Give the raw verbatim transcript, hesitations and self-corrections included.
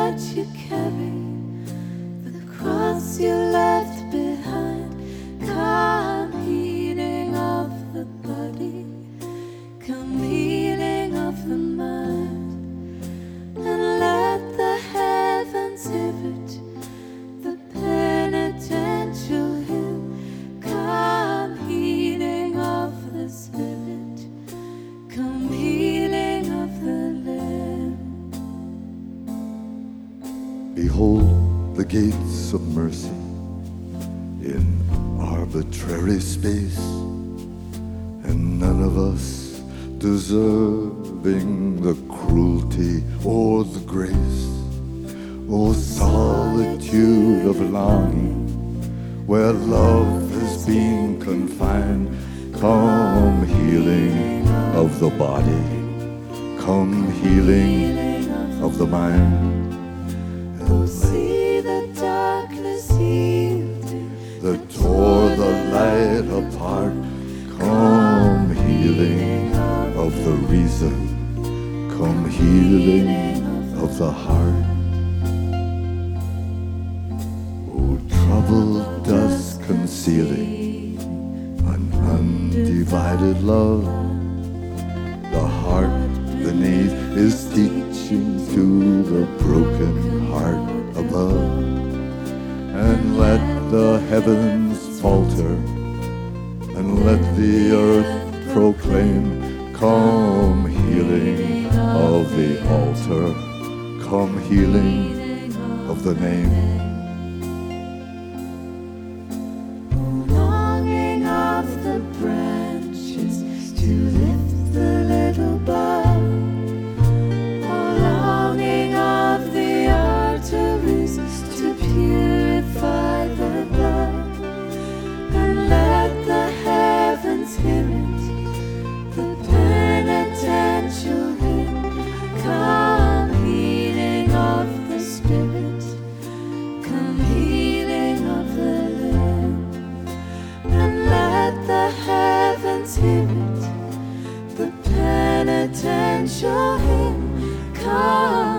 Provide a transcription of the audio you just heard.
that you carry, the cross you left behind. Come healing of the body, come healing of the mind, and let the heavens hear it, the penitential hymn. Come healing of the spirit, come healing of the limb. Behold the gates of mercy in arbitrary space, and none of us deserving the cruelty or the grace. O solitude of longing, where love has been confined, come healing of the body, come healing of the mind. Oh, see the darkness yielding, that tore the light apart, come healing of the reason, come healing of the heart. Oh, troubled dusk concealing an undivided love, the heart beneath is teaching to the broken heart above. And let the heavens falter, and let the earth proclaim, come healing of the altar, come healing of the name. longing of the branches to lift the little bud, oh, longing of the arteries to purify the blood, and let the heavens hear it, the penitential hymn. Come healing of the spirit, come healing of the limb, and let the heavens hear it, the penitential hymn. Come